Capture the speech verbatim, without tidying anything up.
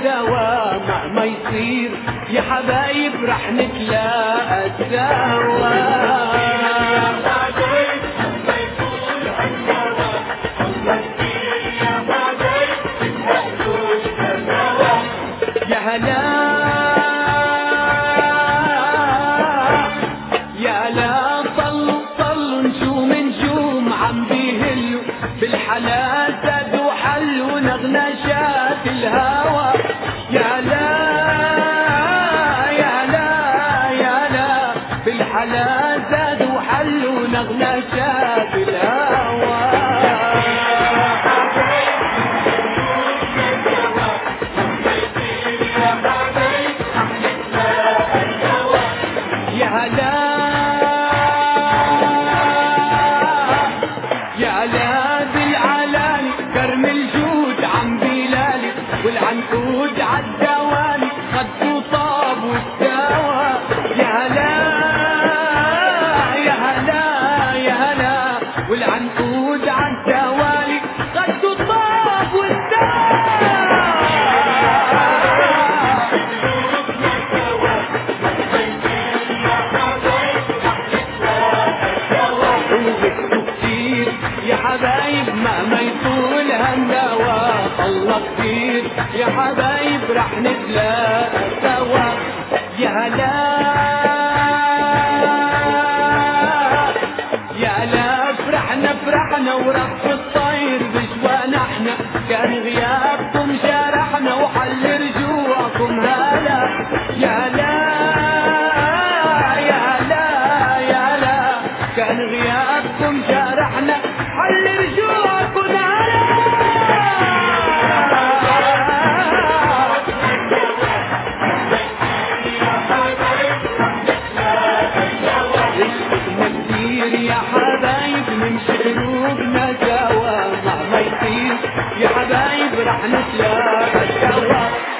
الدواء مهما يصير يا حبايب رح نتلاقى سوا. يا هلا يا هلا طلوا طلوا نجوم نجوم عم بيهلوا بالحلال زادوا حلوا نغنشات الهوى. يا هلا يا هلا يا هلا بالحلال زادوا حلوا نغنشات الهوى. يا هلا يا هلا بالعلالي كرم الجود عم بيلالي والعنقود عالدوالي خدوا طاب واستوى. يا هلا يا هلا يا هلا والعنقود عالدوالي خدوا طاب واستوى. يا حبايب مهما يطول هالنوى الله كتير يا حبايب رح نتلاقى سوا. يا هلا يا هلا فرحنا فرحنا ورق الطير بجوانا احنا كان غيابكم جرحنا وحل رجوعكم هلا. يا هلا يا هلا يا هلا كان غيابكم جرحنا حل رجوعكم هلا. كتير يا حبايب نمشي قلوبنا سوا مهما يصير يا حبايب رح نتلاقى سوا.